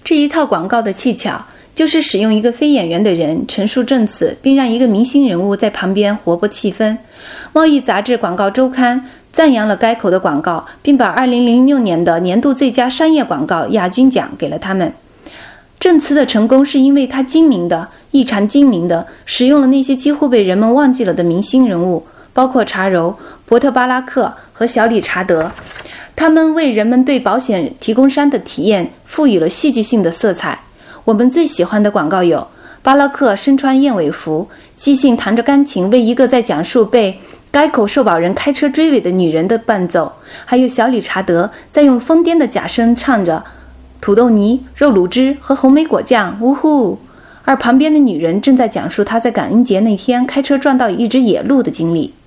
这一套广告的技巧就是使用一个非演员的人陈述证词，并让一个明星人物在旁边活泼气氛。贸易杂志广告周刊赞扬了该口的广告，并把2006年的年度最佳商业广告亚军奖给了他们。证词的成功是因为他异常精明的使用了那些几乎被人们忘记了的明星人物，包括查柔、伯特巴拉克和小理查德。他们为人们对保险提供商的体验赋予了戏剧性的色彩。我们最喜欢的广告有巴拉克身穿燕尾服，即兴弹着钢琴为一个在讲述被该口受保人开车追尾的女人的伴奏，还有小理查德在用疯癫的假声唱着土豆泥、肉卤汁和红莓果酱，呜呼！而旁边的女人正在讲述她在感恩节那天开车撞到一只野鹿的经历。